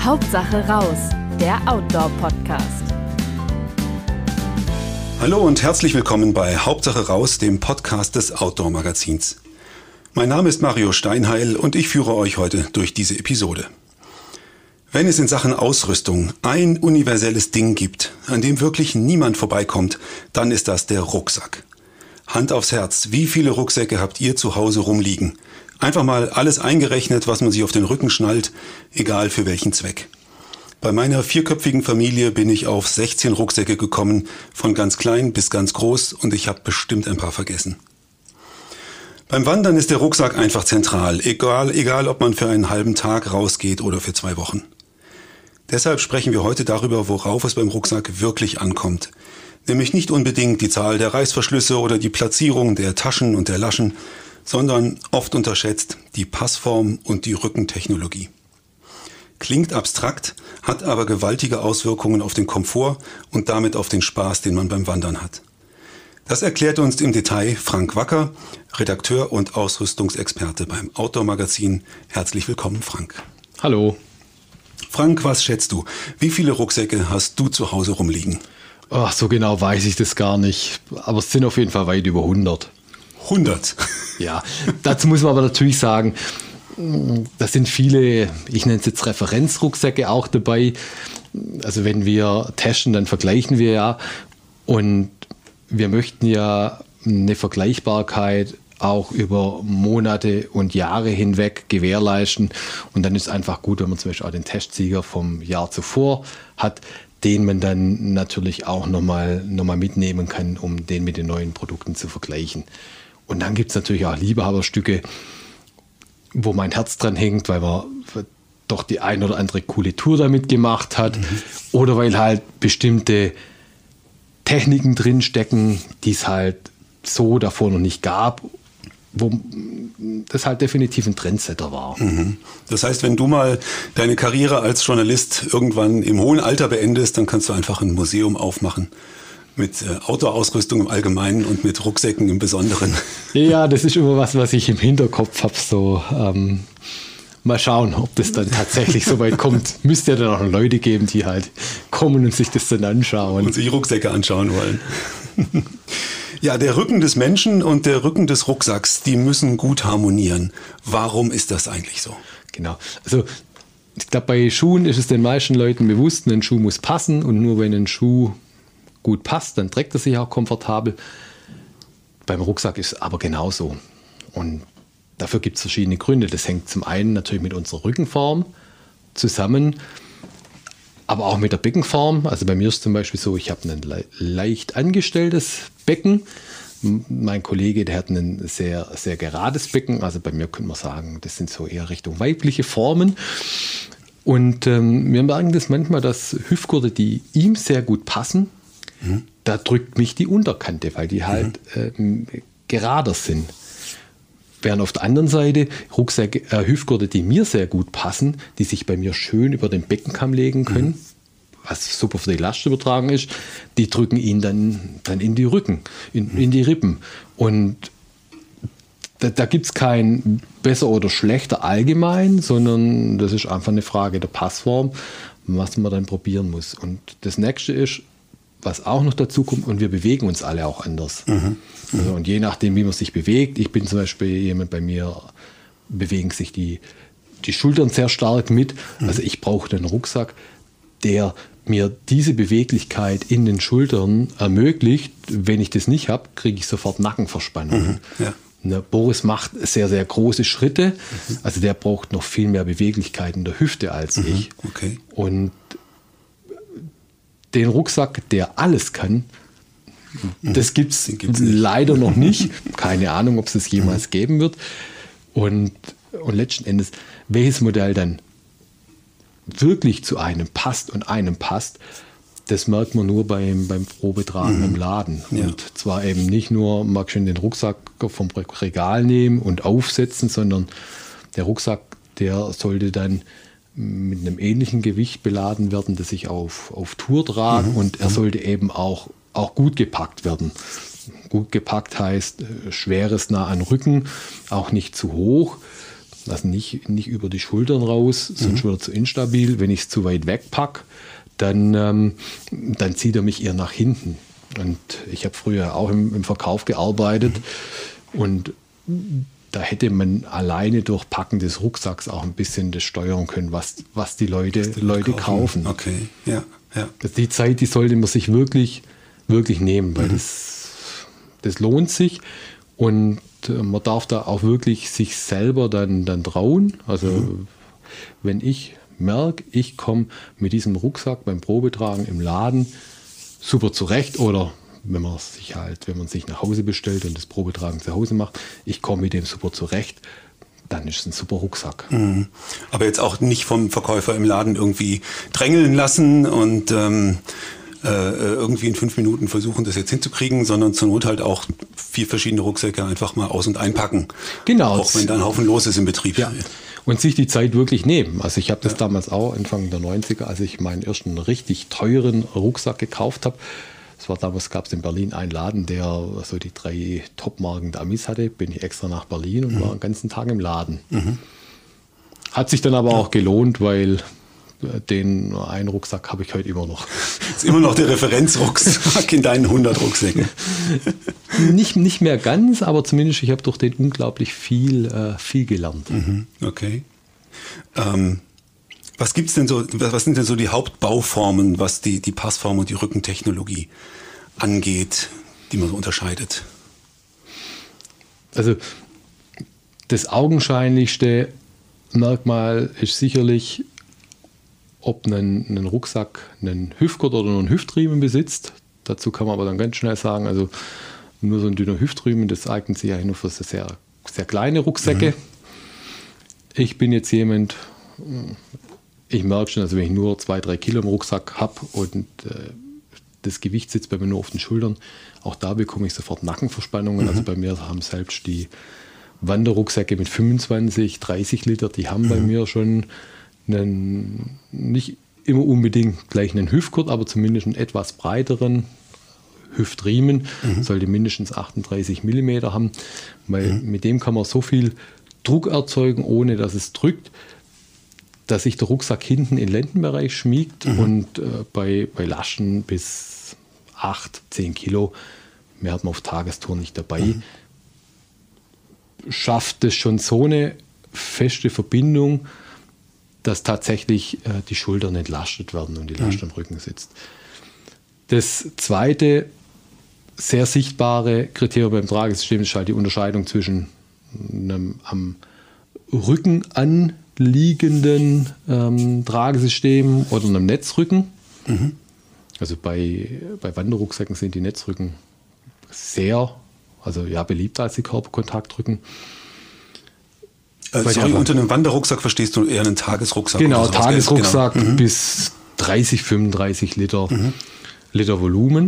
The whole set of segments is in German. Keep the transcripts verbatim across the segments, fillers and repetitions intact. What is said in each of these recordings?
Hauptsache raus, der Outdoor-Podcast. Hallo und herzlich willkommen bei Hauptsache raus, dem Podcast des Outdoor-Magazins. Mein Name ist Mario Steinheil und ich führe euch heute durch diese Episode. Wenn es in Sachen Ausrüstung ein universelles Ding gibt, an dem wirklich niemand vorbeikommt, dann ist das der Rucksack. Hand aufs Herz, wie viele Rucksäcke habt ihr zu Hause rumliegen? Einfach mal alles eingerechnet, was man sich auf den Rücken schnallt, egal für welchen Zweck. Bei meiner vierköpfigen Familie bin ich auf sechzehn Rucksäcke gekommen, von ganz klein bis ganz groß, und ich habe bestimmt ein paar vergessen. Beim Wandern ist der Rucksack einfach zentral, egal, egal ob man für einen halben Tag rausgeht oder für zwei Wochen. Deshalb sprechen wir heute darüber, worauf es beim Rucksack wirklich ankommt. Nämlich nicht unbedingt die Zahl der Reißverschlüsse oder die Platzierung der Taschen und der Laschen, sondern oft unterschätzt die Passform und die Rückentechnologie. Klingt abstrakt, hat aber gewaltige Auswirkungen auf den Komfort und damit auf den Spaß, den man beim Wandern hat. Das erklärt uns im Detail Frank Wacker, Redakteur und Ausrüstungsexperte beim Outdoor-Magazin. Herzlich willkommen, Frank. Hallo. Frank, was schätzt du? Wie viele Rucksäcke hast du zu Hause rumliegen? Ach, so genau weiß ich das gar nicht, aber es sind auf jeden Fall weit über hundert. hundert? Ja, dazu muss man aber natürlich sagen, da sind viele, ich nenne es jetzt Referenzrucksäcke auch dabei. Also wenn wir testen, dann vergleichen wir ja, und wir möchten ja eine Vergleichbarkeit auch über Monate und Jahre hinweg gewährleisten, und dann ist es einfach gut, wenn man zum Beispiel auch den Testsieger vom Jahr zuvor hat, den man dann natürlich auch nochmal noch mal mitnehmen kann, um den mit den neuen Produkten zu vergleichen. Und dann gibt es natürlich auch Liebhaberstücke, wo mein Herz dran hängt, weil man doch die ein oder andere coole Tour damit gemacht hat, mhm. oder weil halt bestimmte Techniken drinstecken, die es halt so davor noch nicht gab, wo das halt definitiv ein Trendsetter war. Mhm. Das heißt, wenn du mal deine Karriere als Journalist irgendwann im hohen Alter beendest, dann kannst du einfach ein Museum aufmachen mit äh, Outdoor-Ausrüstung im Allgemeinen und mit Rucksäcken im Besonderen. Ja, das ist immer was, was ich im Hinterkopf habe. So, ähm, mal schauen, ob das dann tatsächlich so weit kommt. Müsste ja dann auch Leute geben, die halt kommen und sich das dann anschauen. Und sich Rucksäcke anschauen wollen. Ja, der Rücken des Menschen und der Rücken des Rucksacks, die müssen gut harmonieren. Warum ist das eigentlich so? Genau. Also ich glaube, bei Schuhen ist es den meisten Leuten bewusst, ein Schuh muss passen, und nur wenn ein Schuh gut passt, dann trägt er sich auch komfortabel. Beim Rucksack ist es aber genauso. Und dafür gibt es verschiedene Gründe. Das hängt zum einen natürlich mit unserer Rückenform zusammen, aber auch mit der Beckenform. Also bei mir ist zum Beispiel so, ich habe ein le- leicht angestelltes Becken. Mein Kollege, der hat ein sehr, sehr gerades Becken. Also bei mir könnte man sagen, das sind so eher Richtung weibliche Formen. Und ähm, wir merken das manchmal, dass Hüftgurte, die ihm sehr gut passen, mhm. da drückt mich die Unterkante, weil die halt mhm. äh, gerader sind. Während auf der anderen Seite Rucksäcke, äh, Hüftgurte, die mir sehr gut passen, die sich bei mir schön über den Beckenkamm legen können, mhm. was super für die Last übertragen ist, die drücken ihn dann, dann in die Rücken, in, mhm. in die Rippen. Und da, da gibt es kein besser oder schlechter allgemein, sondern das ist einfach eine Frage der Passform, was man dann probieren muss. Und das nächste ist, was auch noch dazu kommt, und wir bewegen uns alle auch anders. Mhm. Also, und je nachdem, wie man sich bewegt, ich bin zum Beispiel jemand, bei mir bewegen sich die, die Schultern sehr stark mit. Mhm. Also ich brauche einen Rucksack, der mir diese Beweglichkeit in den Schultern ermöglicht. Wenn ich das nicht habe, kriege ich sofort Nackenverspannung. Mhm. Ja. Ne, Boris macht sehr, sehr große Schritte. Mhm. Also der braucht noch viel mehr Beweglichkeit in der Hüfte als mhm. ich. Okay. Und den Rucksack, der alles kann, das gibt es leider noch nicht. Keine Ahnung, ob es das jemals geben wird. Und, und letzten Endes, welches Modell dann wirklich zu einem passt und einem passt, das merkt man nur beim, beim Probetragen mhm. im Laden. Ja. Und zwar eben nicht nur, mag schön den Rucksack vom Regal nehmen und aufsetzen, sondern der Rucksack, der sollte dann mit einem ähnlichen Gewicht beladen werden, das ich auf, auf Tour trage, mhm. und er sollte eben auch, auch gut gepackt werden. Gut gepackt heißt äh, schweres nah an Rücken, auch nicht zu hoch. Also nicht, nicht über die Schultern raus, sonst mhm. wird er zu instabil. Wenn ich es zu weit wegpacke, dann, ähm, dann zieht er mich eher nach hinten. Und ich habe früher auch im, im Verkauf gearbeitet mhm. und da hätte man alleine durch Packen des Rucksacks auch ein bisschen das steuern können, was, was die Leute, was die Leute kaufen. kaufen. Okay, ja, ja. Die Zeit, die sollte man sich wirklich, wirklich nehmen, weil mhm. das, das lohnt sich und man darf da auch wirklich sich selber dann, dann trauen. Also mhm. wenn ich merke, ich komme mit diesem Rucksack beim Probetragen im Laden super zurecht oder wenn man sich halt, wenn man sich nach Hause bestellt und das Probetragen zu Hause macht, ich komme mit dem super zurecht, dann ist es ein super Rucksack. Mhm. Aber jetzt auch nicht vom Verkäufer im Laden irgendwie drängeln lassen und ähm, äh, irgendwie in fünf Minuten versuchen, das jetzt hinzukriegen, sondern zur Not halt auch vier verschiedene Rucksäcke einfach mal aus- und einpacken. Genau. Auch wenn da ein Haufen los ist im Betrieb. Ja. Und sich die Zeit wirklich nehmen. Also ich habe das ja. damals auch Anfang der neunziger, als ich meinen ersten richtig teuren Rucksack gekauft habe. Das war damals, gab es in Berlin einen Laden, der so die drei Top-Marken der Amis hatte. Bin ich extra nach Berlin und mhm. war den ganzen Tag im Laden. Mhm. Hat sich dann aber ja. auch gelohnt, weil den einen Rucksack habe ich heute immer noch. Das ist immer noch der Referenzrucksack in deinen hundert Rucksäcken. Nicht, nicht mehr ganz, aber zumindest ich habe durch den unglaublich viel, äh, viel gelernt. Mhm, okay. Ähm, was gibt's denn so, was sind denn so die Hauptbauformen, was die, die Passform und die Rückentechnologie angeht, die man so unterscheidet? Also das augenscheinlichste Merkmal ist sicherlich, ob ein, ein Rucksack einen Hüftgurt oder einen Hüftriemen besitzt. Dazu kann man aber dann ganz schnell sagen, also nur so ein dünner Hüftriemen, das eignet sich eigentlich nur für sehr, sehr kleine Rucksäcke. Mhm. Ich bin jetzt jemand, ich merke schon, also wenn ich nur zwei, drei Kilo im Rucksack habe und äh, das Gewicht sitzt bei mir nur auf den Schultern, auch da bekomme ich sofort Nackenverspannungen. Mhm. Also bei mir haben selbst die Wanderrucksäcke mit fünfundzwanzig, dreißig Liter, die haben mhm. bei mir schon einen, nicht immer unbedingt gleich einen Hüftgurt, aber zumindest einen etwas breiteren Hüftriemen, mhm. sollte mindestens achtunddreißig Millimeter haben, weil mhm. mit dem kann man so viel Druck erzeugen, ohne dass es drückt, dass sich der Rucksack hinten in den Lendenbereich schmiegt mhm. und äh, bei, bei Laschen bis acht, zehn Kilo, mehr hat man auf Tagestour nicht dabei, mhm. schafft es schon so eine feste Verbindung, dass tatsächlich äh, die Schultern entlastet werden und die Last mhm. am Rücken sitzt. Das zweite sehr sichtbare Kriterium beim Tragesystem ist halt die Unterscheidung zwischen einem am Rücken anliegenden ähm, Tragesystem oder einem Netzrücken. Mhm. Also bei, bei Wanderrucksäcken sind die Netzrücken sehr, also ja, beliebter als die Körperkontaktrücken. Äh, sorry, unter einem Wanderrucksack verstehst du eher einen Tagesrucksack? Genau, Tagesrucksack genau. mhm. bis dreißig, fünfunddreißig Liter, mhm. Liter Volumen.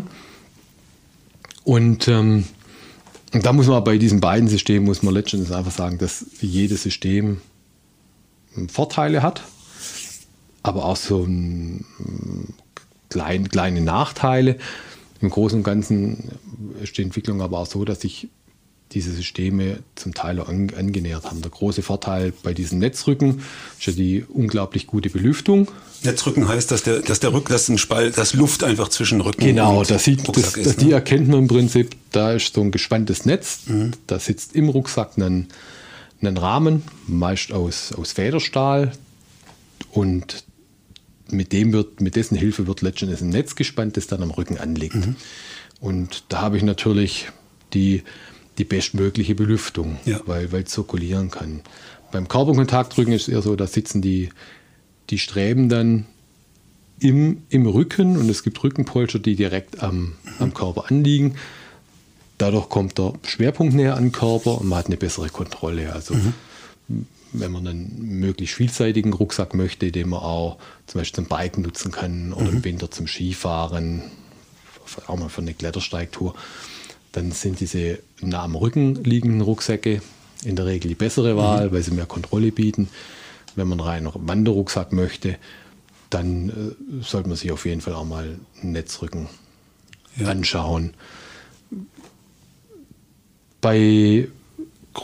Und ähm, da muss man bei diesen beiden Systemen, muss man letztendlich einfach sagen, dass jedes System Vorteile hat, aber auch so ein, klein, kleine Nachteile. Im Großen und Ganzen ist die Entwicklung aber auch so, dass sich diese Systeme zum Teil auch angenähert haben. Der große Vorteil bei diesen Netzrücken ist ja die unglaublich gute Belüftung. Netzrücken heißt, dass der, dass der Rücken, dass ein Spalt, dass Luft einfach zwischen Rücken genau, und das sieht, Rucksack das, ist. Genau, die erkennt man im Prinzip, da ist so ein gespanntes Netz, mhm. da sitzt im Rucksack ein, ein Rahmen, meist aus, aus Federstahl und mit dem wird, mit dessen Hilfe wird letztendlich ein Netz gespannt, das dann am Rücken anliegt. Mhm. Und da habe ich natürlich die die bestmögliche Belüftung, ja. weil, weil es zirkulieren kann. Beim Körperkontaktrücken ist es eher so, da sitzen die, die Streben dann im, im Rücken und es gibt Rückenpolster, die direkt am, mhm. am Körper anliegen. Dadurch kommt der Schwerpunkt näher an den Körper und man hat eine bessere Kontrolle. Also mhm. wenn man einen möglichst vielseitigen Rucksack möchte, den man auch zum Beispiel zum Biken nutzen kann oder mhm. im Winter zum Skifahren, auch mal für eine Klettersteigtour, dann sind diese nah am Rücken liegenden Rucksäcke in der Regel die bessere Wahl, mhm. weil sie mehr Kontrolle bieten. Wenn man rein noch einen Wanderrucksack möchte, dann äh, sollte man sich auf jeden Fall auch mal einen Netzrücken ja. anschauen. Bei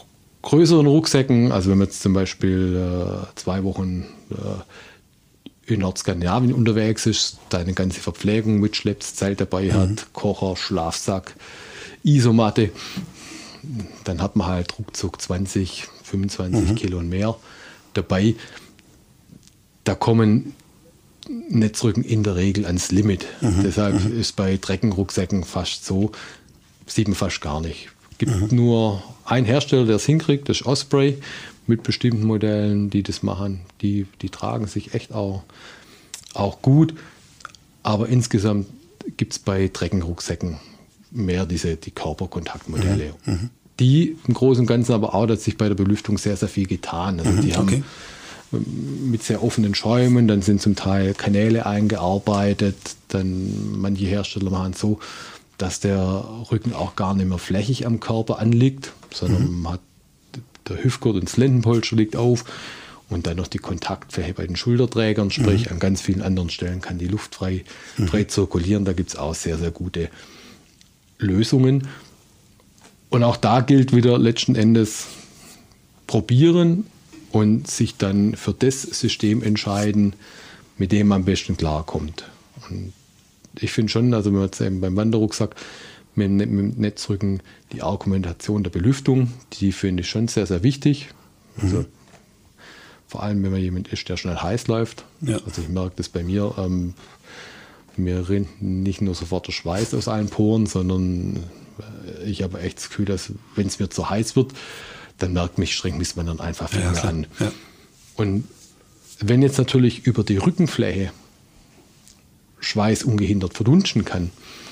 größeren Rucksäcken, also wenn man jetzt zum Beispiel äh, zwei Wochen äh, in Nordskandinavien unterwegs ist, da eine ganze Verpflegung mitschleppt, Zelt dabei mhm. hat, Kocher, Schlafsack, Isomatte, dann hat man halt ruckzuck zwanzig, fünfundzwanzig mhm. Kilo und mehr dabei. Da kommen Netzrücken in der Regel ans Limit. Mhm. Deshalb mhm. ist bei Treckenrucksäcken fast so, sieht man fast gar nicht. Es gibt mhm. nur einen Hersteller, der es hinkriegt, das ist Osprey, mit bestimmten Modellen, die das machen. Die, die tragen sich echt auch, auch gut. Aber insgesamt gibt es bei Treckenrucksäcken mehr diese die Körperkontaktmodelle. Mhm. Mhm. Die im Großen und Ganzen aber auch, dass sich bei der Belüftung sehr, sehr viel getan. Also mhm. die haben okay. mit sehr offenen Schäumen, dann sind zum Teil Kanäle eingearbeitet, dann manche Hersteller machen es so, dass der Rücken auch gar nicht mehr flächig am Körper anliegt, sondern mhm. man hat der Hüftgurt und das Lendenpolster liegt auf und dann noch die Kontaktfläche bei den Schulterträgern, sprich mhm. an ganz vielen anderen Stellen kann die Luft frei, mhm. frei zirkulieren. Da gibt es auch sehr, sehr gute Lösungen. Und auch da gilt wieder letzten Endes probieren und sich dann für das System entscheiden, mit dem man am besten klarkommt. Und ich finde schon, also wenn man jetzt eben beim Wanderrucksack mit, mit dem Netzrücken die Argumentation der Belüftung, die finde ich schon sehr, sehr wichtig. Also mhm. vor allem, wenn man jemand ist, der schnell heiß läuft. Ja. Also ich merke das bei mir, ähm, mir rinnt nicht nur sofort der Schweiß aus allen Poren, sondern ich habe echt das Gefühl, dass wenn es mir zu heiß wird, dann merkt mich, strengt mich man dann einfach viel ja, mehr an. Ja. Und wenn jetzt natürlich über die Rückenfläche Schweiß ungehindert verdunsten kann,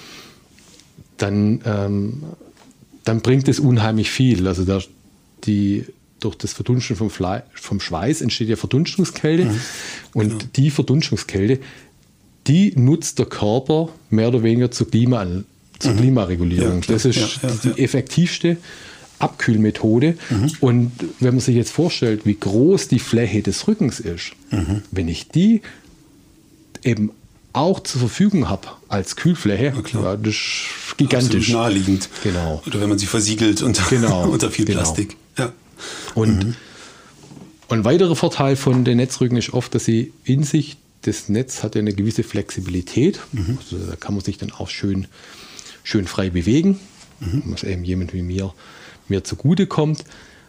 dann, ähm, dann bringt es unheimlich viel. Also da die, durch das Verdunsten vom, Fle- vom Schweiß entsteht ja Verdunstungskälte mhm, und genau. die Verdunstungskälte, die nutzt der Körper mehr oder weniger zur, Klima, zur mhm. Klimaregulierung. Ja, das ist ja, ja, die ja. effektivste Abkühlmethode. Mhm. Und wenn man sich jetzt vorstellt, wie groß die Fläche des Rückens ist, mhm. wenn ich die eben auch zur Verfügung habe als Kühlfläche, ja, das ist gigantisch. Absolut naheliegend. Genau. Oder wenn man sie versiegelt unter, genau. unter viel genau. Plastik. Ja. Und mhm. ein weiterer Vorteil von den Netzrücken ist oft, dass sie in sich, das Netz hat ja eine gewisse Flexibilität. Mhm. Also da kann man sich dann auch schön, schön frei bewegen, mhm. was eben jemand wie mir, mir zugutekommt.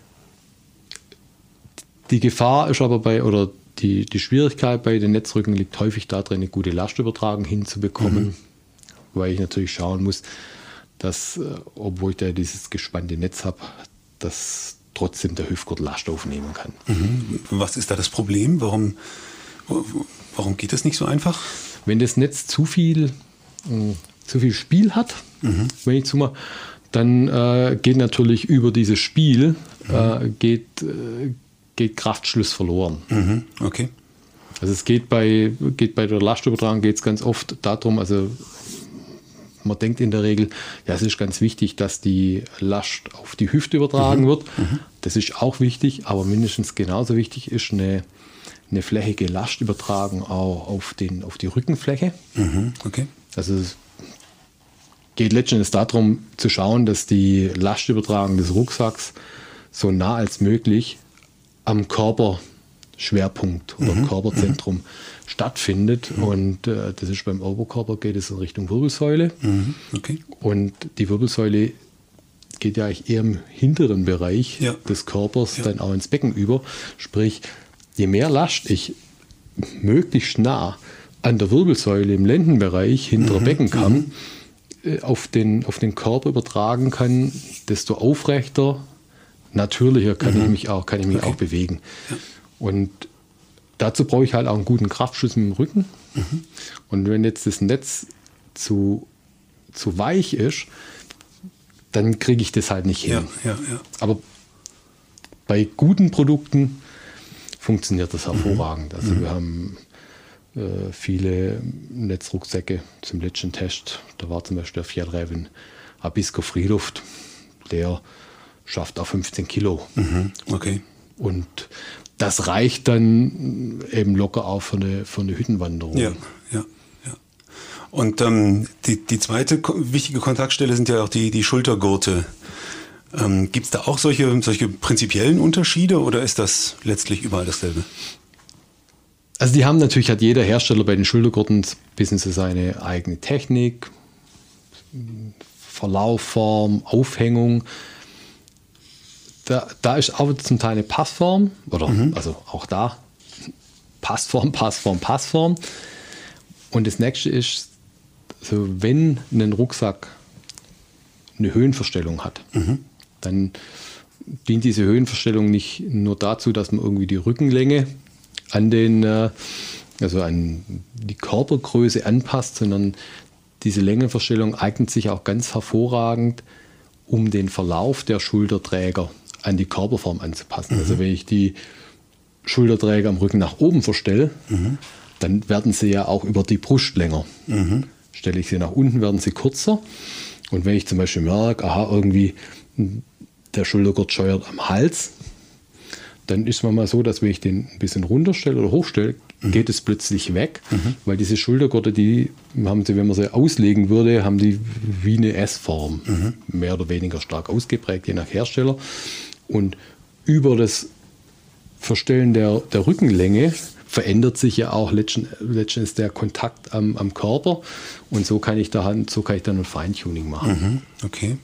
Die Gefahr ist aber bei, oder die, die Schwierigkeit bei den Netzrücken liegt häufig darin, eine gute Lastübertragung hinzubekommen, mhm. weil ich natürlich schauen muss, dass, obwohl ich da dieses gespannte Netz habe, dass trotzdem der Hüftgurt Last aufnehmen kann. Mhm. Was ist da das Problem? Warum, warum geht das nicht so einfach? Wenn das Netz zu viel, äh, zu viel Spiel hat, mhm. wenn ich zumal, dann äh, geht natürlich über dieses Spiel mhm. äh, geht, äh, geht Kraftschluss verloren. Mhm. Okay. Also es geht bei, geht bei der Lastübertragung geht es ganz oft darum, also man denkt in der Regel, ja, es ist ganz wichtig, dass die Last auf die Hüfte übertragen mhm. wird. Mhm. Das ist auch wichtig, aber mindestens genauso wichtig ist eine, eine flächige Lastübertragung auch auf, den, auf die Rückenfläche. Mhm. Okay. Also es geht letztendlich darum zu schauen, dass die Lastübertragung des Rucksacks so nah als möglich am Körperschwerpunkt oder mhm. Körperzentrum mhm. stattfindet. Mhm. Und äh, das ist beim Oberkörper, geht es in Richtung Wirbelsäule. Mhm. Okay. Und die Wirbelsäule geht ja eigentlich eher im hinteren Bereich ja. des Körpers ja. dann auch ins Becken über. Sprich, je mehr Last ich möglichst nah an der Wirbelsäule im Lendenbereich, hinterer mhm. Beckenkamm, mhm. äh, auf, den, auf den Körper übertragen kann, desto aufrechter, natürlicher kann mhm. ich mich auch, kann ich mich okay. auch bewegen. Ja. Und dazu brauche ich halt auch einen guten Kraftschutz im Rücken. Mhm. Und wenn jetzt das Netz zu, zu weich ist, dann kriege ich das halt nicht hin. Ja, ja, ja. Aber bei guten Produkten funktioniert das hervorragend. Mhm. Also mhm. wir haben äh, viele Netzrucksäcke zum letzten Test. Da war zum Beispiel der Fjällräven Abisko Friluft, der schafft auch fünfzehn Kilo. Mhm. Okay. Und das reicht dann eben locker auch für eine, für eine Hüttenwanderung. Ja, ja, ja. Und ähm, die, die zweite ko- wichtige Kontaktstelle sind ja auch die, die Schultergurte. Ähm, Gibt es da auch solche, solche prinzipiellen Unterschiede oder ist das letztlich überall dasselbe? Also die haben natürlich, hat jeder Hersteller bei den Schultergurten ein bisschen so seine eigene Technik, Verlaufform, Aufhängung. Da, da ist auch zum Teil eine Passform, oder mhm. also auch da Passform, Passform, Passform. Und das nächste ist, so, wenn ein Rucksack eine Höhenverstellung hat, mhm. dann dient diese Höhenverstellung nicht nur dazu, dass man irgendwie die Rückenlänge an den, also an die Körpergröße anpasst, sondern diese Längenverstellung eignet sich auch ganz hervorragend, um den Verlauf der Schulterträger an die Körperform anzupassen. Mhm. Also wenn ich die Schulterträger am Rücken nach oben verstelle, mhm. dann werden sie ja auch über die Brust länger. Mhm. Stelle ich sie nach unten, werden sie kürzer. Und wenn ich zum Beispiel merke, aha, irgendwie der Schultergurt scheuert am Hals, dann ist es manchmal so, dass wenn ich den ein bisschen runterstelle oder hochstelle, mhm. geht es plötzlich weg, mhm. weil diese Schultergurte, die haben sie, wenn man sie auslegen würde, haben die wie eine S-Form, mhm. mehr oder weniger stark ausgeprägt, je nach Hersteller. Und über das Verstellen der, der Rückenlänge verändert sich ja auch letztendlich der Kontakt am, am Körper und so kann ich da, so kann ich dann ein Feintuning machen. Mhm. Okay.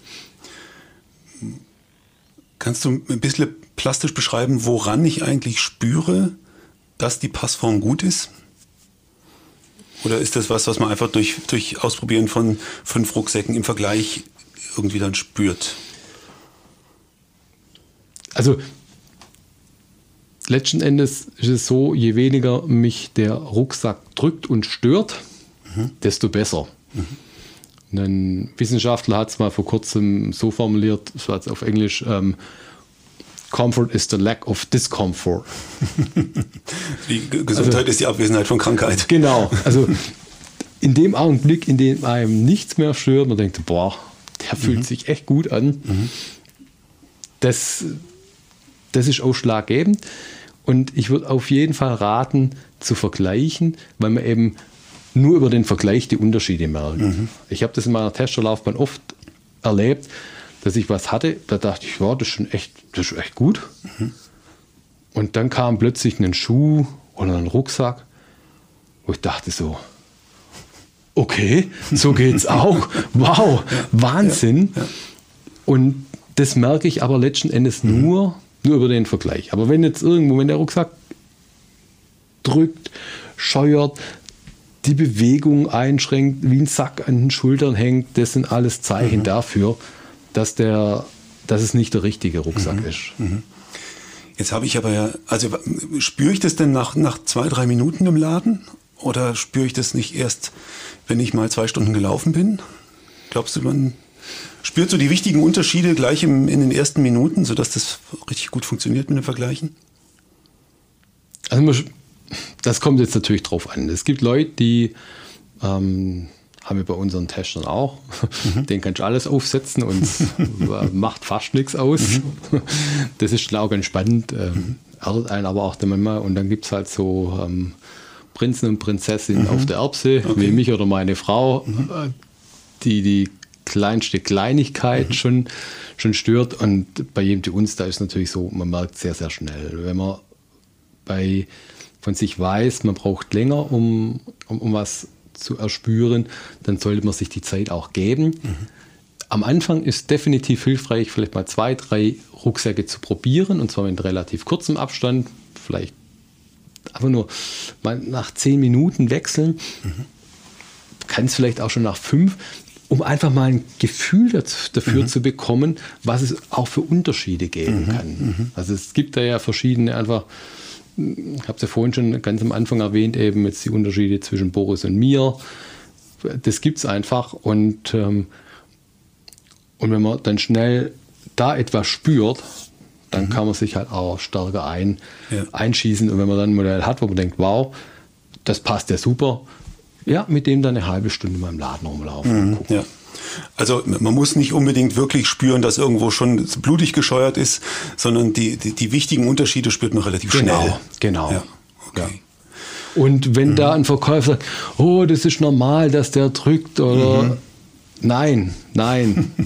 Kannst du ein bisschen plastisch beschreiben, woran ich eigentlich spüre, dass die Passform gut ist? Oder ist das was, was man einfach durch, durch Ausprobieren von fünf Rucksäcken im Vergleich irgendwie dann spürt? Also letzten Endes ist es so, je weniger mich der Rucksack drückt und stört, mhm. desto besser. Mhm. Ein Wissenschaftler hat es mal vor kurzem so formuliert, das war jetzt auf Englisch, ähm, Comfort is the lack of discomfort. Die Gesundheit also, ist die Abwesenheit von Krankheit. Genau, also in dem Augenblick, in dem einem nichts mehr stört, man denkt, boah, der mhm. fühlt sich echt gut an, mhm. das, das ist ausschlaggebend. Und ich würde auf jeden Fall raten, zu vergleichen, weil man eben nur über den Vergleich die Unterschiede merkt. Mhm. Ich habe das in meiner Testerlaufbahn oft erlebt, dass ich was hatte, da dachte ich, ja, das ist schon echt, das ist echt gut. Mhm. Und dann kam plötzlich ein Schuh oder ein Rucksack, wo ich dachte so, okay, so geht's auch. Wow, ja, Wahnsinn. Ja, ja. Und das merke ich aber letzten Endes mhm. nur, nur über den Vergleich. Aber wenn jetzt irgendwo, wenn der Rucksack drückt, scheuert, die Bewegung einschränkt, wie ein Sack an den Schultern hängt, das sind alles Zeichen mhm. dafür, dass, der, dass es nicht der richtige Rucksack mhm. ist. Mhm. Jetzt habe ich aber ja, also spüre ich das denn nach, nach zwei, drei Minuten im Laden? Oder spüre ich das nicht erst, wenn ich mal zwei Stunden gelaufen bin? Glaubst du, man spürt so die wichtigen Unterschiede gleich im, in den ersten Minuten, sodass das richtig gut funktioniert mit dem Vergleichen? Also das kommt jetzt natürlich drauf an. Es gibt Leute, die ähm, haben wir bei unseren Testern auch. Mhm. Den kannst du alles aufsetzen und macht fast nichts aus. Mhm. Das ist auch ganz spannend. Ähm, ärgert einen aber auch dann manchmal. Und dann gibt es halt so ähm, Prinzen und Prinzessinnen mhm. auf der Erbse, okay. wie mich oder meine Frau, mhm. die die kleinste Kleinigkeit mhm. schon, schon stört. Und bei jedem uns, da ist natürlich so, man merkt sehr, sehr schnell. Wenn man bei, von sich weiß, man braucht länger, um, um, um was zu erspüren, dann sollte man sich die Zeit auch geben. Mhm. Am Anfang ist definitiv hilfreich, vielleicht mal zwei, drei Rucksäcke zu probieren, und zwar mit relativ kurzem Abstand, vielleicht einfach nur mal nach zehn Minuten wechseln, mhm. kann es vielleicht auch schon nach fünf, um einfach mal ein Gefühl dafür mhm. zu bekommen, was es auch für Unterschiede geben mhm. kann. Mhm. Also es gibt da ja verschiedene einfach. Ich habe es ja vorhin schon ganz am Anfang erwähnt, eben jetzt die Unterschiede zwischen Boris und mir. Das gibt es einfach. Und, ähm, und wenn man dann schnell da etwas spürt, dann mhm. kann man sich halt auch stärker ein, ja. einschießen. Und wenn man dann ein Modell hat, wo man denkt, wow, das passt ja super, ja, mit dem dann eine halbe Stunde mal im Laden rumlaufen. Mhm, ja. Also man muss nicht unbedingt wirklich spüren, dass irgendwo schon blutig gescheuert ist, sondern die, die, die wichtigen Unterschiede spürt man relativ genau, schnell. Genau, ja, okay. ja. Und wenn mhm. da ein Verkäufer sagt, oh, das ist normal, dass der drückt, oder mhm. nein, nein,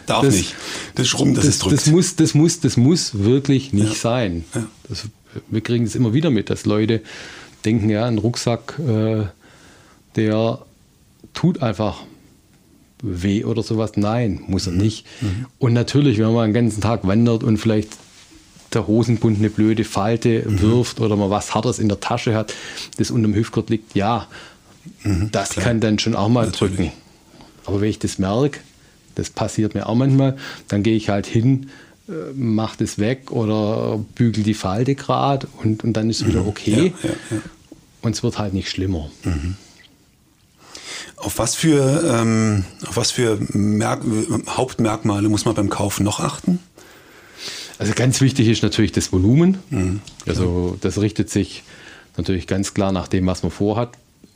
Darf das, nicht. Das Schrumm, das, das es drückt. Das muss, das muss, das muss wirklich nicht ja. sein. Ja. Das, wir kriegen das immer wieder mit, dass Leute denken, ja, ein Rucksack, äh, der tut einfach weh oder sowas. Nein, muss er nicht. Mhm. Und natürlich, wenn man den ganzen Tag wandert und vielleicht der Hosenbund eine blöde Falte mhm. wirft oder man was Hartes in der Tasche hat, das unterm Hüftgurt liegt, ja, mhm, das klar. kann dann schon auch mal natürlich. drücken. Aber wenn ich das merke, das passiert mir auch manchmal, dann gehe ich halt hin, äh, mache das weg oder bügel die Falte gerade und, und dann ist es mhm. wieder okay. Ja, ja, ja. Und es wird halt nicht schlimmer. Mhm. Auf was für, ähm, auf was für Merk- Hauptmerkmale muss man beim Kauf noch achten? Also ganz wichtig ist natürlich das Volumen. Mhm, also das richtet sich natürlich ganz klar nach dem, was man vorhat.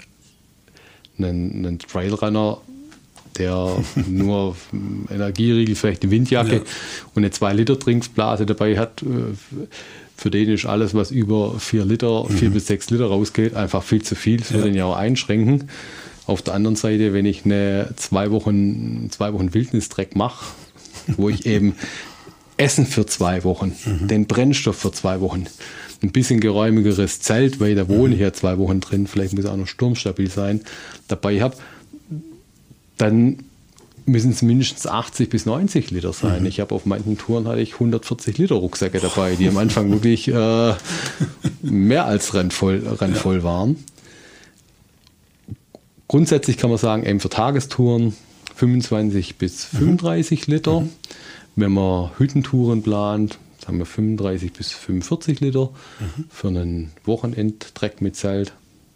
Ein, ein Trailrunner, der nur Energieriegel, vielleicht eine Windjacke ja. und eine zwei Liter Trinkblase dabei hat, für den ist alles, was über vier Liter, mhm. vier bis sechs Liter rausgeht, einfach viel zu viel. Das ja. würde ihn ja auch einschränken. Auf der anderen Seite, wenn ich eine zwei Wochen, zwei Wochen Wildnistreck mache, wo ich eben Essen für zwei Wochen, mhm. den Brennstoff für zwei Wochen, ein bisschen geräumigeres Zelt, weil da wohne ich ja zwei Wochen drin, vielleicht muss auch noch sturmstabil sein, dabei habe, dann müssen es mindestens achtzig bis neunzig Liter sein. Mhm. Ich habe auf manchen Touren hatte ich hundertvierzig Liter Rucksäcke dabei, die am Anfang wirklich äh, mehr als rennvoll, rennvoll ja. waren. Grundsätzlich kann man sagen, eben für Tagestouren fünfundzwanzig bis fünfunddreißig mhm. Liter. Mhm. Wenn man Hüttentouren plant, sagen wir fünfunddreißig bis fünfundvierzig Liter. Mhm. Für einen Wochenendtreck mit Zelt.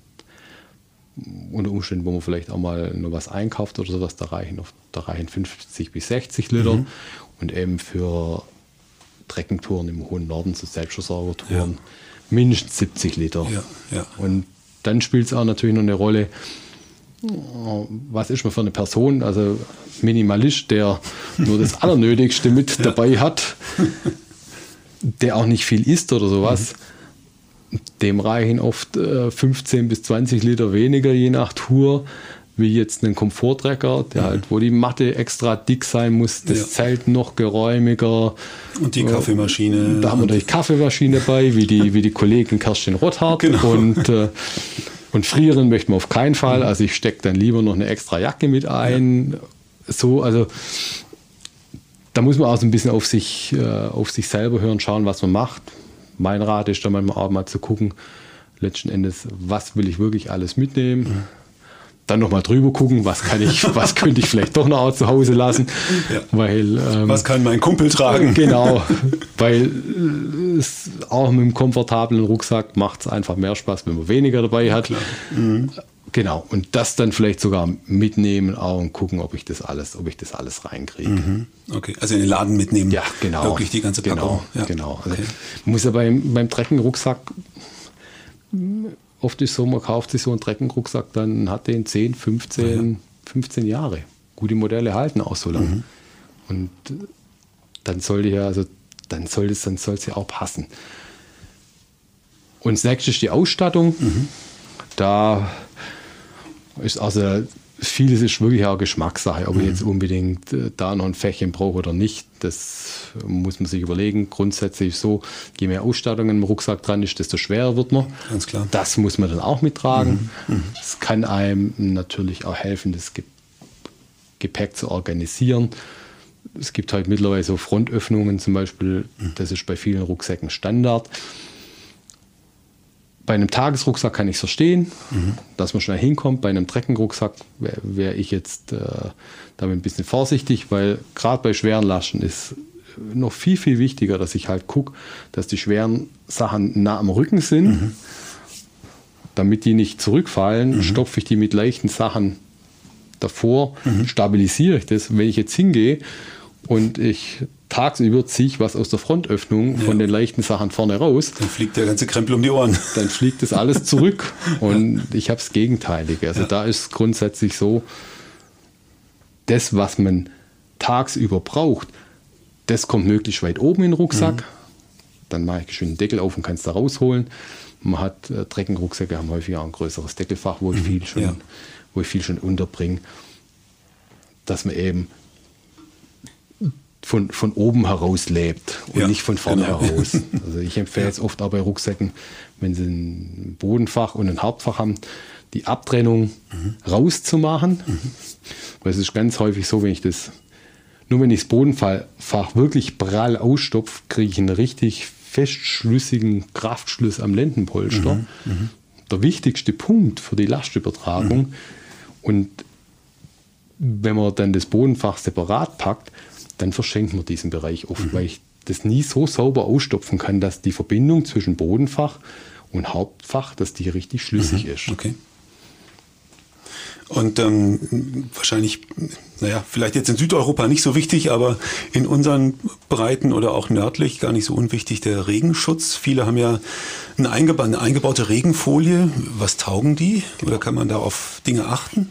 Unter Umständen, wo man vielleicht auch mal noch was einkauft oder sowas, da reichen, da reichen fünfzig bis sechzig Liter. Mhm. Und eben für Trekkingtouren im hohen Norden, so Selbstversorgertouren, ja. mindestens siebzig Liter. Ja, ja. Und dann spielt es auch natürlich noch eine Rolle, was ist man für eine Person, also Minimalist, der nur das Allernötigste mit ja. dabei hat, der auch nicht viel isst oder sowas, mhm. dem reichen oft äh, fünfzehn bis zwanzig Liter weniger je nach Tour, wie jetzt ein Komforttrecker, der mhm. halt, wo die Matte extra dick sein muss, das ja. Zelt noch geräumiger. Und die Kaffeemaschine. Da haben wir natürlich Kaffeemaschine dabei, wie die, wie die Kollegin Kerstin Rothardt. Genau. Und äh, Und frieren möchten wir auf keinen Fall. Also ich stecke dann lieber noch eine extra Jacke mit ein. Ja. So, also da muss man auch so ein bisschen auf sich, äh, auf sich selber hören, schauen, was man macht. Mein Rat ist dann manchmal auch mal zu gucken, letzten Endes, was will ich wirklich alles mitnehmen. Mhm. Dann nochmal drüber gucken, was kann ich, was könnte ich vielleicht doch noch zu Hause lassen. Ja. Weil, ähm, was kann mein Kumpel tragen? Genau, weil es auch mit einem komfortablen Rucksack macht es einfach mehr Spaß, wenn man weniger dabei hat. Mhm. Genau, und das dann vielleicht sogar mitnehmen auch und gucken, ob ich das alles, ob ich das alles reinkriege. Mhm. Okay, also in den Laden mitnehmen. Ja, genau. Wirklich die ganze Packung. Genau, ja. genau. Also okay. Man muss ja beim, beim Trekking-Rucksack, oft ist so, man kauft sich so einen Trekking-Rucksack, dann hat den zehn, fünfzehn, ja. fünfzehn Jahre. Gute Modelle halten auch so lange. Mhm. Und dann sollte ja, also dann soll es, dann soll es ja auch passen. Und das nächste ist die Ausstattung. Mhm. Da ist also vieles ist wirklich auch Geschmackssache, ob ich jetzt unbedingt äh, da noch ein Fächchen brauche oder nicht. Das muss man sich überlegen. Grundsätzlich so, je mehr Ausstattung im Rucksack dran ist, desto schwerer wird man. Ganz klar. Das muss man dann auch mittragen. Es mhm. kann einem natürlich auch helfen, das Ge- Gepäck zu organisieren. Es gibt halt mittlerweile so Frontöffnungen zum Beispiel, mhm. das ist bei vielen Rucksäcken Standard. Bei einem Tagesrucksack kann ich es verstehen, mhm. dass man schnell hinkommt. Bei einem Trekking-Rucksack wäre wär ich jetzt äh, damit ein bisschen vorsichtig, weil gerade bei schweren Lasten ist noch viel, viel wichtiger, dass ich halt gucke, dass die schweren Sachen nah am Rücken sind. Mhm. Damit die nicht zurückfallen, mhm. stopfe ich die mit leichten Sachen davor, mhm. stabilisiere ich das. Wenn ich jetzt hingehe und ich tagsüber ziehe ich was aus der Frontöffnung ja. von den leichten Sachen vorne raus. Dann fliegt der ganze Krempel um die Ohren. Dann fliegt das alles zurück und ja. ich habe das Gegenteilige. Also ja. da ist es grundsätzlich so, das, was man tagsüber braucht, das kommt möglichst weit oben in den Rucksack. Mhm. Dann mache ich schön den Deckel auf und kann es da rausholen. Man hat äh, Trekking-Rucksäcke, haben häufig auch ein größeres Deckelfach, wo ich mhm. viel schon, ja. wo ich viel schon unterbringe, dass man eben von, von oben heraus lebt und ja, nicht von vorne genau. heraus. Also ich empfehle es oft auch bei Rucksäcken, wenn sie ein Bodenfach und ein Hauptfach haben, die Abtrennung mhm. rauszumachen. Mhm. Weil es ist ganz häufig so, wenn ich das, nur wenn ich das Bodenfach wirklich prall ausstopfe, kriege ich einen richtig festschlüssigen Kraftschluss am Lendenpolster. Mhm. Mhm. Der wichtigste Punkt für die Lastübertragung. Mhm. Und wenn man dann das Bodenfach separat packt, dann verschenkt man diesen Bereich oft, mhm. weil ich das nie so sauber ausstopfen kann, dass die Verbindung zwischen Bodenfach und Hauptfach, dass die richtig schlüssig mhm. ist. Okay. Und ähm, wahrscheinlich, naja, vielleicht jetzt in Südeuropa nicht so wichtig, aber in unseren Breiten oder auch nördlich gar nicht so unwichtig, der Regenschutz. Viele haben ja eine, eingeba- eine eingebaute Regenfolie. Was taugen die? Genau. Oder kann man da auf Dinge achten?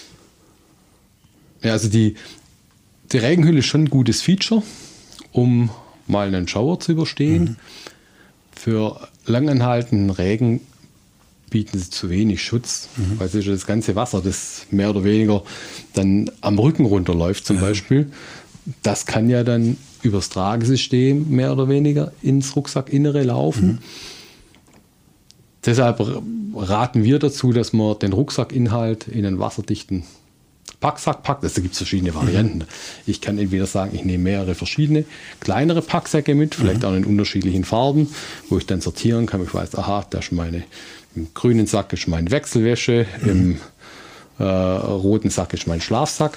Ja, also die, die Regenhülle ist schon ein gutes Feature, um mal einen Schauer zu überstehen. Mhm. Für langanhaltenden Regen bieten sie zu wenig Schutz, mhm. weil sich das ganze Wasser, das mehr oder weniger dann am Rücken runterläuft zum ja. Beispiel, das kann ja dann übers Tragesystem mehr oder weniger ins Rucksackinnere laufen. Mhm. Deshalb raten wir dazu, dass man den Rucksackinhalt in einen wasserdichten Packsack packt. Also, da gibt es verschiedene Varianten. Mhm. Ich kann entweder sagen, ich nehme mehrere verschiedene kleinere Packsäcke mit, vielleicht mhm. auch in unterschiedlichen Farben, wo ich dann sortieren kann. Ich weiß, aha, da ist meine, im grünen Sack ist meine Wechselwäsche, mhm. im äh, roten Sack ist mein Schlafsack.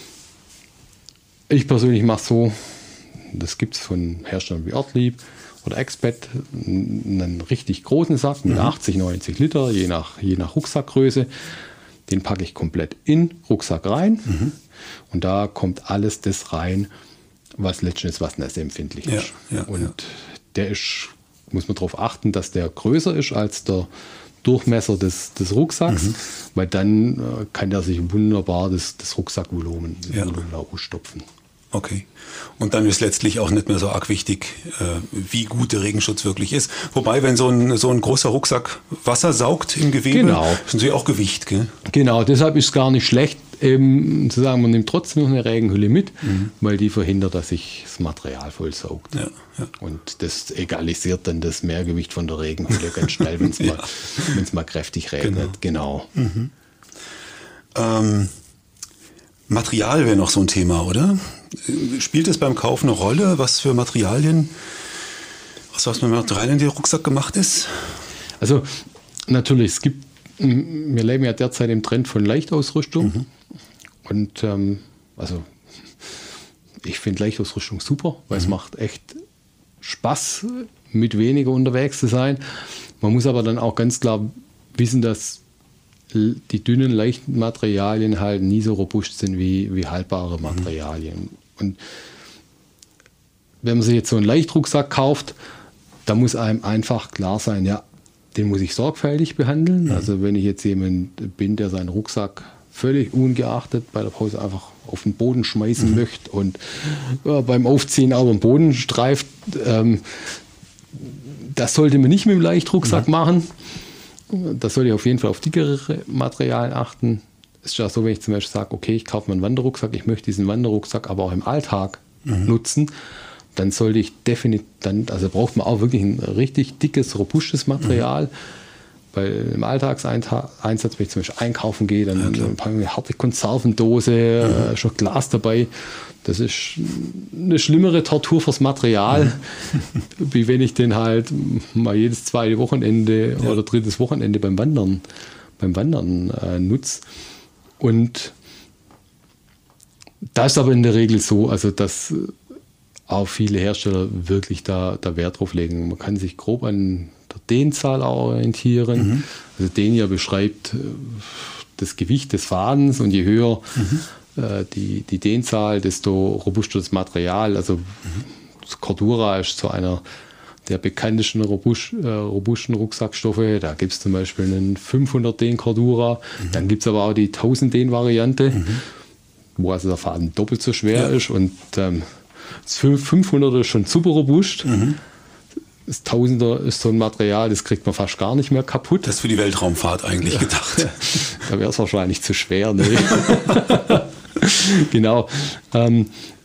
Ich persönlich mache so, das gibt es von Herstellern wie Ortlieb oder Exped, einen richtig großen Sack mit mhm. achtzig, neunzig Liter, je nach, je nach Rucksackgröße. Den packe ich komplett in den Rucksack rein mhm. und da kommt alles das rein, was letztendlich was empfindlich ja, ist. Ja, und ja. der ist, muss man darauf achten, dass der größer ist als der Durchmesser des, des Rucksacks, mhm. weil dann äh, kann der sich wunderbar das, das Rucksackvolumen ja. ausstopfen. Okay. Und dann ist letztlich auch nicht mehr so arg wichtig, äh, wie gut der Regenschutz wirklich ist. Wobei, wenn so ein, so ein großer Rucksack Wasser saugt im Gewebe, genau. ist natürlich auch Gewicht. Gell? Genau, deshalb ist es gar nicht schlecht, eben zu sagen, man nimmt trotzdem noch eine Regenhülle mit, mhm. weil die verhindert, dass sich das Material vollsaugt. Ja, ja. Und das egalisiert dann das Mehrgewicht von der Regenhülle ganz schnell, wenn es ja. mal, wenn's mal kräftig regnet. Genau. genau. Mhm. Ähm, Material wäre noch so ein Thema, oder? Spielt es beim Kauf eine Rolle, was für Materialien, was, was mit Materialien in den Rucksack gemacht ist? Also natürlich, es gibt, wir leben ja derzeit im Trend von Leichtausrüstung. Mhm. Und ähm, also ich finde Leichtausrüstung super, weil mhm. es macht echt Spaß, mit weniger unterwegs zu sein. Man muss aber dann auch ganz klar wissen, dass die dünnen, leichten Materialien halt nie so robust sind wie, wie haltbare Materialien. Mhm. Und wenn man sich jetzt so einen Leichtrucksack kauft, da muss einem einfach klar sein, ja, den muss ich sorgfältig behandeln. Mhm. Also wenn ich jetzt jemand bin, der seinen Rucksack völlig ungeachtet bei der Pause einfach auf den Boden schmeißen mhm. möchte und ja, beim Aufziehen auch den Boden streift, ähm, das sollte man nicht mit dem Leichtrucksack mhm. machen. Da soll ich auf jeden Fall auf dickere Materialien achten. Es ist ja so, wenn ich zum Beispiel sage, okay, ich kaufe mir einen Wanderrucksack, ich möchte diesen Wanderrucksack aber auch im Alltag mhm. nutzen, dann sollte ich definitiv, dann, also braucht man auch wirklich ein richtig dickes, robustes Material. Mhm. Weil im Alltagseinsatz, wenn ich zum Beispiel einkaufen gehe, dann ja, packe ich eine harte Konservendose, mhm. äh, schon Glas dabei. Das ist eine schlimmere Tortur fürs Material, mhm. wie wenn ich den halt mal jedes zweite Wochenende ja. oder drittes Wochenende beim Wandern, beim Wandern äh, nutze. Und das ist aber in der Regel so, also dass auch viele Hersteller wirklich da, da Wert drauf legen. Man kann sich grob an der Dehnzahl orientieren. Mhm. Also Dehnia beschreibt das Gewicht des Fadens und je höher mhm. äh, die, die Dehnzahl, desto robuster das Material. Also mhm. das Cordura ist so einer der bekanntesten robust, äh, robusten Rucksackstoffe. Da gibt es zum Beispiel einen fünfhundert Dehn Cordura. Mhm. Dann gibt es aber auch die tausend Dehn Variante, mhm. wo also der Faden doppelt so schwer ja. ist. Und ähm, das fünfhundert ist schon super robust. Mhm. Das Tausender ist so ein Material, das kriegt man fast gar nicht mehr kaputt. Das ist für die Weltraumfahrt eigentlich gedacht. Da wäre es wahrscheinlich zu schwer. Ne? Genau. Ähm,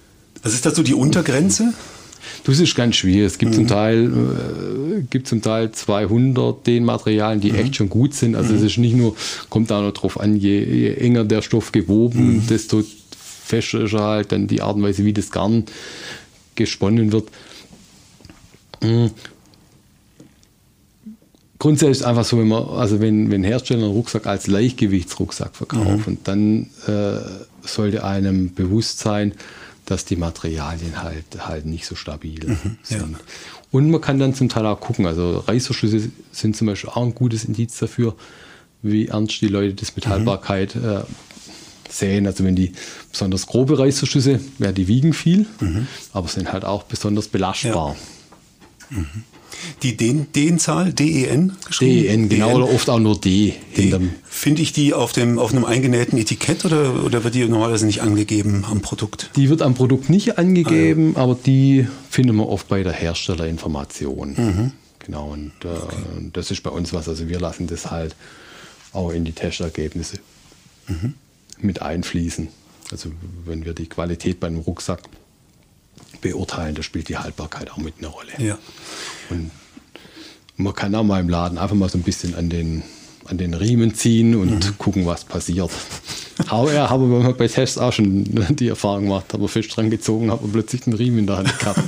Was ist da so die Untergrenze? Das ist ganz schwierig. Es gibt, mhm. zum, Teil, äh, gibt zum Teil zweihundert den Materialien, die mhm. echt schon gut sind. Also mhm. es ist nicht nur, kommt da noch drauf an, je, je enger der Stoff gewoben, mhm. desto fester ist er halt, dann die Art und Weise, wie das Garn gesponnen wird. Mhm. Grundsätzlich ist es einfach so, wenn man, also wenn, wenn Hersteller einen Rucksack als Leichtgewichtsrucksack verkaufen, mhm. dann äh, sollte einem bewusst sein, dass die Materialien halt, halt nicht so stabil mhm, sind. Ja. Und man kann dann zum Teil auch gucken, also Reißverschlüsse sind zum Beispiel auch ein gutes Indiz dafür, wie ernst die Leute das mit mhm. Haltbarkeit äh, sehen. Also wenn die besonders grobe Reißverschlüsse, ja, die wiegen viel, mhm. aber sind halt auch besonders belastbar. Ja. Mhm. Die Den-Zahl, D E N geschrieben? D E N, genau, D E N. Oder oft auch nur D. Finde ich die auf, dem, auf einem eingenähten Etikett oder, oder wird die normalerweise nicht angegeben am Produkt? Die wird am Produkt nicht angegeben, ah, ja. aber die findet man oft bei der Herstellerinformation. Mhm. Genau, und äh, okay. das ist bei uns was, also wir lassen das halt auch in die Testergebnisse mhm. mit einfließen. Also wenn wir die Qualität bei einem Rucksack beurteilen, da spielt die Haltbarkeit auch mit einer Rolle. Ja. Und man kann auch mal im Laden einfach mal so ein bisschen an den, an den Riemen ziehen und mhm. gucken, was passiert. Aber ja, habe man bei Tests auch schon die Erfahrung gemacht, habe fest dran gezogen, habe plötzlich den Riemen in der Hand gehabt.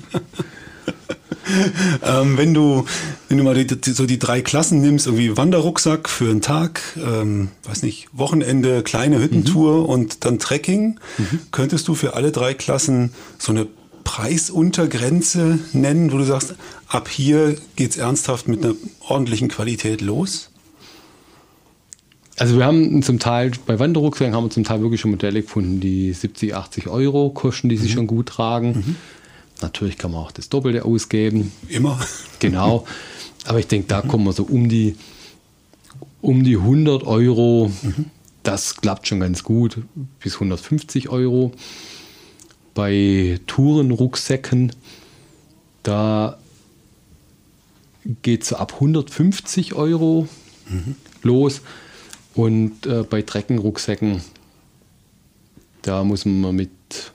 ähm, wenn du, wenn du mal die, die, so die drei Klassen nimmst, irgendwie Wanderrucksack für einen Tag, ähm, weiß nicht, Wochenende, kleine Hüttentour mhm. und dann Trekking, mhm. könntest du für alle drei Klassen so eine Preisuntergrenze nennen, wo du sagst, ab hier geht es ernsthaft mit einer ordentlichen Qualität los? Also wir haben zum Teil, bei Wanderrucksäcken haben wir zum Teil wirklich schon Modelle gefunden, die siebzig, achtzig Euro kosten, die sich mhm. schon gut tragen. Mhm. Natürlich kann man auch das Doppelte ausgeben. Immer. Genau. Aber ich denke, da mhm. kommen wir so um die, um die hundert Euro. Mhm. Das klappt schon ganz gut. Bis hundertfünfzig Euro. Bei Tourenrucksäcken, da geht es so ab hundertfünfzig Euro mhm. los. Und äh, bei Treckenrucksäcken, da muss man mit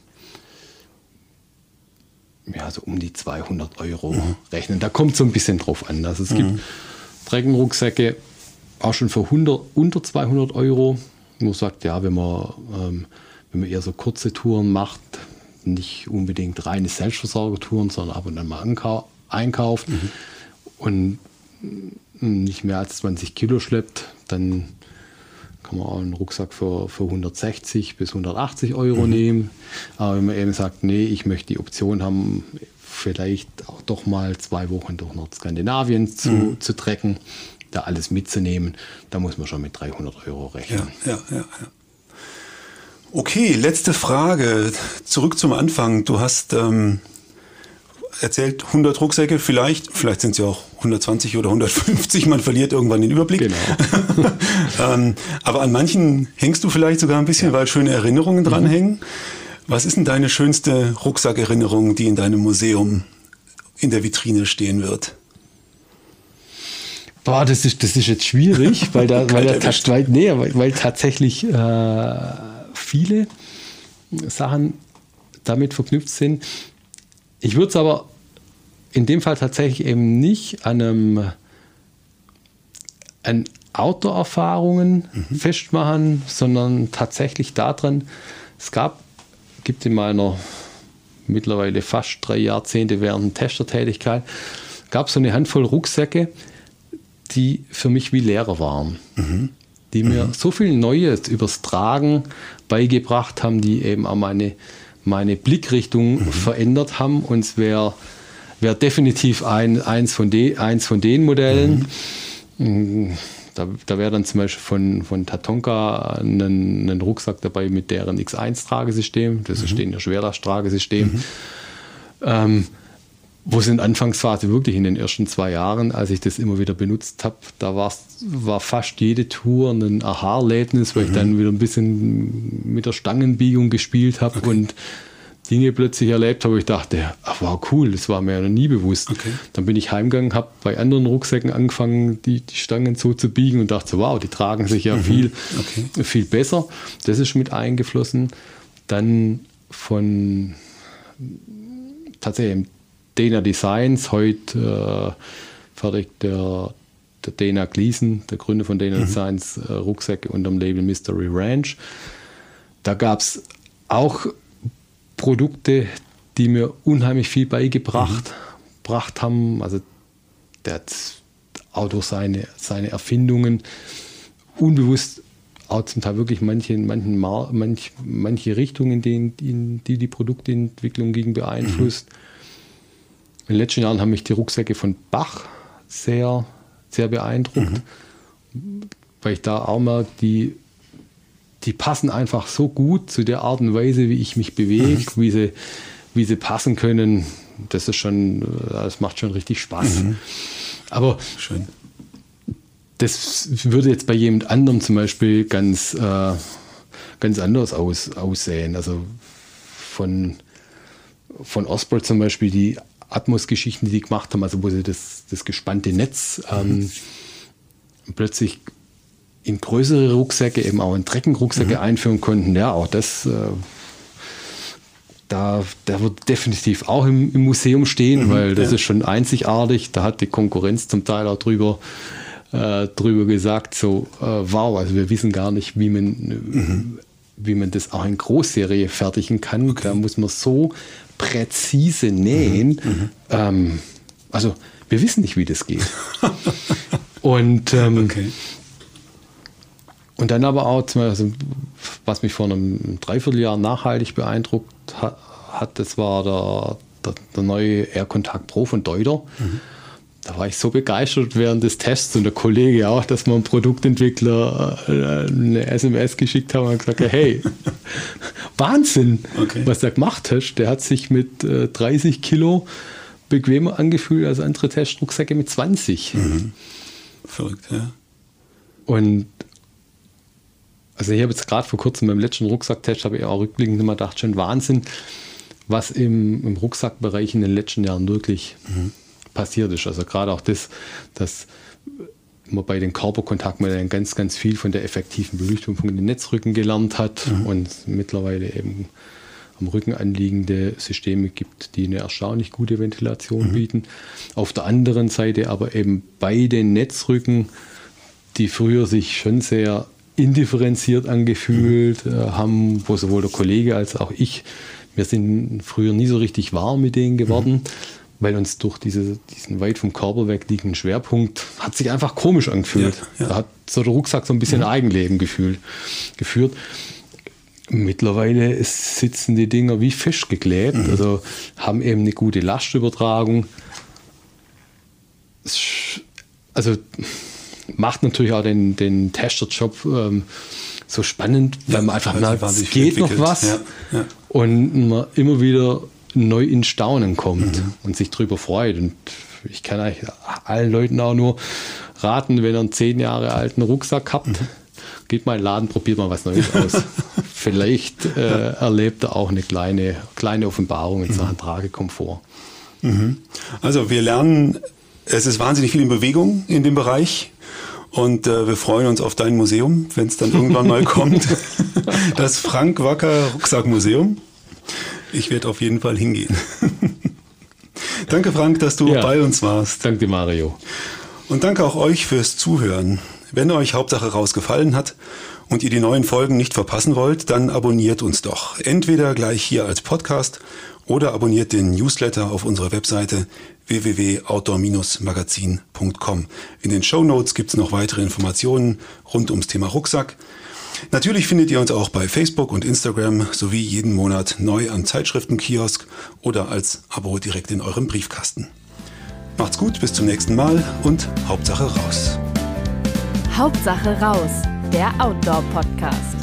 ja, so um die zweihundert Euro mhm. rechnen. Da kommt so ein bisschen drauf an. Also es mhm. gibt Treckenrucksäcke auch schon für hundert, unter zweihundert Euro. Man sagt, ja, wenn man, ähm, wenn man eher so kurze Touren macht, nicht unbedingt reine Selbstversorgertouren, sondern ab und an mal ankau- einkauft mhm. und nicht mehr als zwanzig Kilo schleppt, dann kann man auch einen Rucksack für, für hundertsechzig bis hundertachtzig Euro mhm. nehmen. Aber wenn man eben sagt, nee, ich möchte die Option haben, vielleicht auch doch mal zwei Wochen durch Nordskandinavien zu, mhm. zu trecken, da alles mitzunehmen, da muss man schon mit dreihundert Euro rechnen. Ja, ja, ja, ja. Okay, letzte Frage. Zurück zum Anfang. Du hast ähm, erzählt, hundert Rucksäcke vielleicht, vielleicht sind es ja auch hundertzwanzig oder hundertfünfzig, man verliert irgendwann den Überblick. Genau. ähm, aber an manchen hängst du vielleicht sogar ein bisschen, ja. weil schöne Erinnerungen dranhängen. Mhm. Was ist denn deine schönste Rucksackerinnerung, die in deinem Museum in der Vitrine stehen wird? Boah, das ist, das ist jetzt schwierig, weil da, weil, da weil, nee, weil, weil tatsächlich äh, viele Sachen damit verknüpft sind. Ich würde es aber in dem Fall tatsächlich eben nicht an, einem, an Outdoor-Erfahrungen mhm. festmachen, sondern tatsächlich daran, es gab, gibt in meiner mittlerweile fast drei Jahrzehnte während Testertätigkeit, gab es so eine Handvoll Rucksäcke, die für mich wie Lehrer waren. Mhm. Die mir mhm. so viel Neues übers Tragen beigebracht haben, die eben auch meine, meine Blickrichtung mhm. verändert haben. Und es wäre wär definitiv ein, eins, von de, eins von den Modellen. Mhm. Da, da wäre dann zum Beispiel von, von Tatonka ein, ein Rucksack dabei mit deren X eins Tragesystem. Das mhm. ist ein Schwerlast-Tragesystem. Mhm. Ähm, wo es in der Anfangsphase wirklich in den ersten zwei Jahren, als ich das immer wieder benutzt habe, da war fast jede Tour ein Aha-Erlebnis, weil mhm. ich dann wieder ein bisschen mit der Stangenbiegung gespielt habe okay. und Dinge plötzlich erlebt habe, wo ich dachte, ach wow, cool, das war mir ja noch nie bewusst. Okay. Dann bin ich heimgegangen, habe bei anderen Rucksäcken angefangen, die, die Stangen so zu biegen und dachte, wow, die tragen sich ja mhm. viel, okay. viel besser. Das ist mit eingeflossen. Dann von tatsächlich Dana Designs, heute äh, fertigt der, der Dana Gleason, der Gründer von Dana mhm. Designs, äh, Rucksäcke unter dem Label Mystery Ranch. Da gab es auch Produkte, die mir unheimlich viel beigebracht mhm. gebracht haben. Also der hat auch durch seine, seine Erfindungen unbewusst auch zum Teil wirklich manche, manchen Mar- manch, manche Richtungen, die die, die die Produktentwicklung gegen beeinflusst. Mhm. In den letzten Jahren haben mich die Rucksäcke von Bach sehr, sehr beeindruckt, mhm. weil ich da auch merke, die, die passen einfach so gut zu der Art und Weise, wie ich mich bewege, mhm. wie sie, wie sie passen können. Das ist schon, das macht schon richtig Spaß. Mhm. Aber schön. Das würde jetzt bei jemand anderem zum Beispiel ganz, äh, ganz anders aus, aussehen. Also von, von Osprey zum Beispiel die Atmos-Geschichten, die die gemacht haben, also wo sie das, das gespannte Netz ähm, mhm. plötzlich in größere Rucksäcke, eben auch in Treckenrucksäcke mhm. einführen konnten. Ja, auch das, äh, da, da wird definitiv auch im, im Museum stehen, mhm, weil das ja. ist schon einzigartig. Da hat die Konkurrenz zum Teil auch drüber Äh, drüber gesagt, so äh, wow, also wir wissen gar nicht, wie man, mhm. wie man das auch in Großserie fertigen kann. Okay. Da muss man so präzise nähen. Mhm. Ähm, also wir wissen nicht, wie das geht. und, ähm, okay. und dann aber auch, also, was mich vor einem Dreivierteljahr nachhaltig beeindruckt hat, hat das war der, der, der neue Air Contact Pro von Deuter. Mhm. Da war ich so begeistert während des Tests und der Kollege auch, dass wir einem Produktentwickler eine S M S geschickt haben und gesagt, hey, Wahnsinn, okay. was der gemacht hast. Der hat sich mit äh, dreißig Kilo bequemer angefühlt als andere Testrucksäcke mit zwanzig. Mhm. Verrückt, ja. Und also ich habe jetzt gerade vor kurzem beim letzten Rucksacktest, habe ich auch rückblickend immer gedacht, schon Wahnsinn, was im, im Rucksackbereich in den letzten Jahren wirklich mhm. passiert ist. Also gerade auch das, dass man bei den Körperkontaktmodellen ganz, ganz viel von der effektiven Belüftung von den Netzrücken gelernt hat mhm. und mittlerweile eben am Rücken anliegende Systeme gibt, die eine erstaunlich gute Ventilation mhm. bieten. Auf der anderen Seite aber eben bei den Netzrücken, die früher sich schon sehr indifferenziert angefühlt mhm. äh, haben, wo sowohl der Kollege als auch ich, wir sind früher nie so richtig warm mit denen geworden, mhm. weil uns durch diese, diesen weit vom Körper weg liegenden Schwerpunkt hat sich einfach komisch angefühlt. Ja, ja. Da hat so der Rucksack so ein bisschen mhm. Eigenleben gefühlt, geführt. Mittlerweile ist, sitzen die Dinger wie festgeklebt, mhm. also haben eben eine gute Lastübertragung. Also macht natürlich auch den, den Testerjob ähm, so spannend, ja, weil man einfach merkt, es geht noch was ja, ja. und man immer wieder neu in Staunen kommt mhm. und sich drüber freut. Und ich kann eigentlich allen Leuten auch nur raten, wenn ihr einen zehn Jahre alten Rucksack habt, mhm. geht mal in den Laden, probiert mal was Neues aus. Vielleicht äh, erlebt ihr auch eine kleine, kleine Offenbarung in Sachen mhm. Tragekomfort. Mhm. Also wir lernen, es ist wahnsinnig viel in Bewegung in dem Bereich. Und äh, wir freuen uns auf dein Museum, wenn es dann irgendwann mal kommt. Das Frank Wacker Rucksackmuseum. Ich werde auf jeden Fall hingehen. Danke, Frank, dass du ja, bei uns warst. Danke, Mario. Und danke auch euch fürs Zuhören. Wenn euch Hauptsache raus gefallen hat und ihr die neuen Folgen nicht verpassen wollt, dann abonniert uns doch. Entweder gleich hier als Podcast oder abonniert den Newsletter auf unserer Webseite w w w punkt outdoor Bindestrich magazin punkt com. In den Shownotes gibt es noch weitere Informationen rund ums Thema Rucksack. Natürlich findet ihr uns auch bei Facebook und Instagram sowie jeden Monat neu am Zeitschriftenkiosk oder als Abo direkt in eurem Briefkasten. Macht's gut, bis zum nächsten Mal und Hauptsache raus. Hauptsache raus, der Outdoor-Podcast.